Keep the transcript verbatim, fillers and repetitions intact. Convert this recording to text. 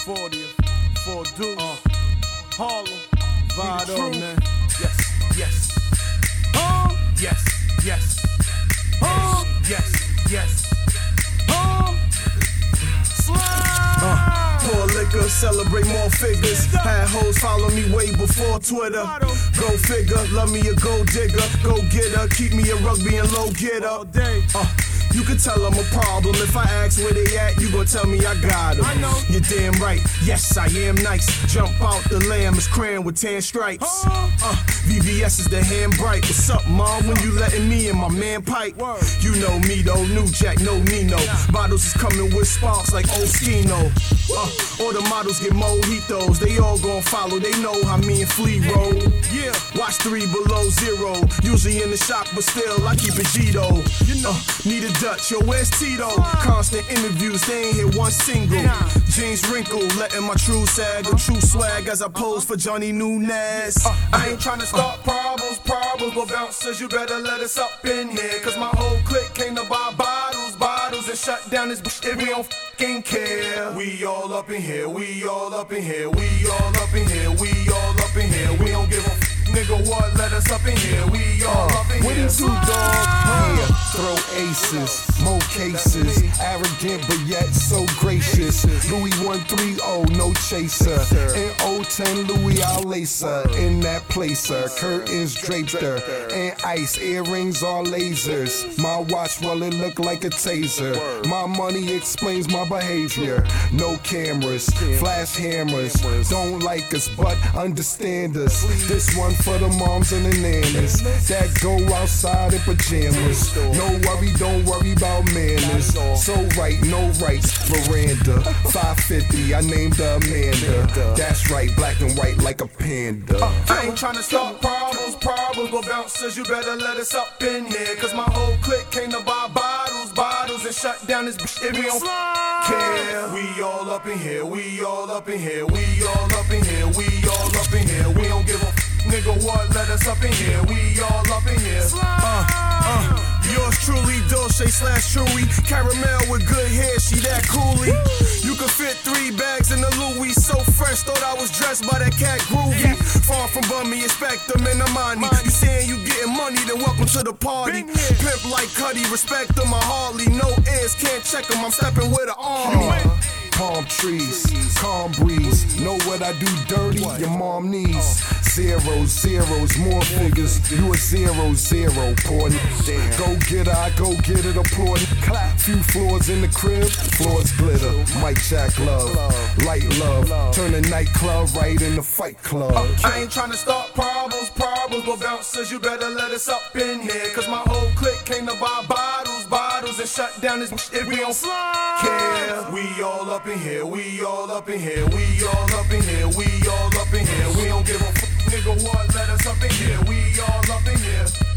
fortieth, four Deuce, uh, Harlem, Vado, man. Yes, yes. Uh, yes, yes. Uh, yes, yes. Uh, slide. Uh, pour liquor, celebrate more figures. Had hoes follow me way before Twitter. Go figure, love me a gold digger. Go get her, keep me a rugby and low getter. All day. Uh, You can tell I'm a problem. If I ask where they at, you gon' tell me I got them. I know. You're damn right. Yes, I am nice. Jump out the lamb is crayon with tan stripes. Uh, V V S is the hand bright. What's up, mom? When you letting me and my man pipe? Word. You know me though, new Jack, no Nino. Bottles is coming with sparks like Oskino. Uh, all the models get mojitos. They all gon' follow. They know how me and Flea roll. Yeah. Watch three below zero. Usually in the shop, but still I keep it G-Though. You know. Uh, need a Dutch, yo, where's Tito? Constant interviews, they ain't hit one single. Jeans wrinkle, letting my true sag, a true swag as I pose for Johnny Nunez. Uh, I ain't tryna start problems, problems, but bouncers, you better let us up in here. Cause my whole clique came to buy bottles, bottles, and shut down this bitch if we don't f***ing care. We all up in here, we all up in here, we all up in here, we all up in here. We don't give a f***, nigga, what, let us up in here, we all up in What here. it do, dog? Yeah, throw aces, more cases, arrogant but yet so gracious. Louis one three oh, no chaser. In oh ten, Louis I'll lace her. In that placer, curtains draped her. And ice, earrings are lasers. My watch, well, it look like a taser. My money explains my behavior. No cameras, flash hammers. Don't like us, but understand us. This one for the moms and the nannies that go outside in pajamas. No worry, don't worry about manners. So right, no rights, veranda. five fifty, I named her Amanda. That's right, black and white like a panda. I ain't tryna start problems, problems, but bouncers, you better let us up in here. Cause my whole clique came to buy bottles, bottles, and shut down this bitch if we don't care. We all up in here, we all up in here, we all up in here, we all up in here. We don't give a f- nigga, what, let us up in here, we all up in here. Uh, uh, yours truly, Dolce slash Chewy. Caramel with good hair, she that coolie. You could fit three bags in the Louis. So fresh, thought I was dressed by that cat groovy. Far from bummy, expect them in the money. You saying you getting money, then welcome to the party. Pimp like Cuddy, respect them, I hardly. No ears, can't check them, I'm stepping with an army. Palm trees, calm breeze. Know what I do dirty? Your mom needs zeros, zeros, more figures. You a zero, zero, poor n- Go get her, I go get it, applaud. Clap, few floors in the crib, floors glitter. Mike Jack love, light love. Turn a nightclub right in the fight club. I ain't tryna start problems, problems, but bouncers, you better let us up in here. Cause my whole clique came to buy bottles, bottles, and shut down this bitch if we don't care. We all up in here, we all up in here, we all up in here, we all up in here. We don't give a f- nigga, what, let us up in here, we all up in here.